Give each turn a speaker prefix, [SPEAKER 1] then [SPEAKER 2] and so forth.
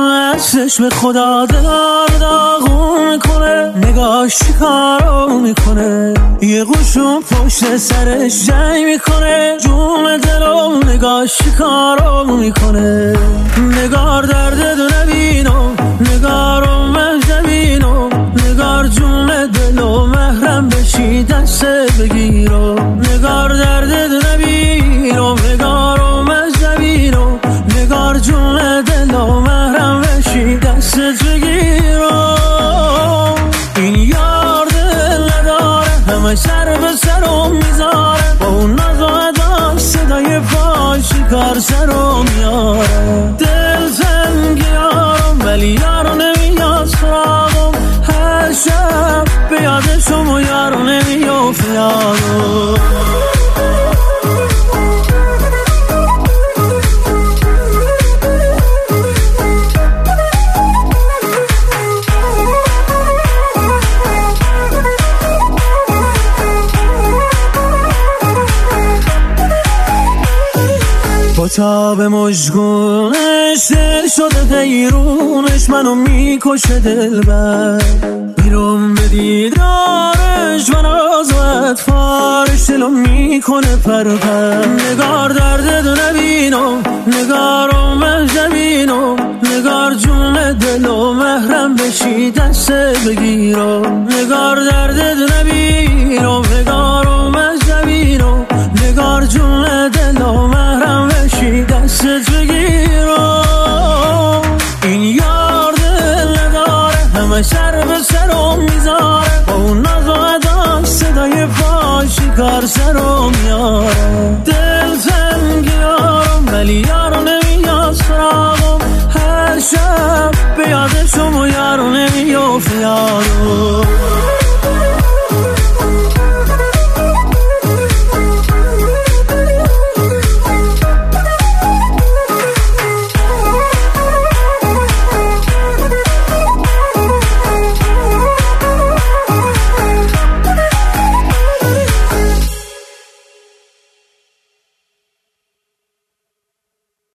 [SPEAKER 1] دستش به خدا دلار داغون میکنه، نگاش چیکارو میکنه، یه قشون پشت سرش جنگ میکنه، جون دلو نگاش چیکارو میکنه. نگار درد دو نبینو، نگارو مهجبینو، نگار جون دلو محرم بشی دست بگیرو. نگار درد دو نبینو، نگارو مهجبینو، نگار جون دلو محرم بشی دست بگیرو. این یار دل نداره، همه سر به سرم میذاره، با اون ناز و ادا صدای پای شکار سرم میاره. دل تنگی یارم ولی یارو نمیاد سراغم، هر شب به یادشم و یارو نمیافت یادم. با تاب مژگونش دل شده حیرونش، منو میکشه دلبر، بیرون به دیدارش من آزاد فارش دلو میکنه پرپر. نگار درد دو نبینو، نگارو مهجبینو، نگار جون دلو محرم بشی دست بگیرو. نگار درد دو نبینو، نگارو مهجبینو، نگار جون دلو محرم بشی دست بگیرو.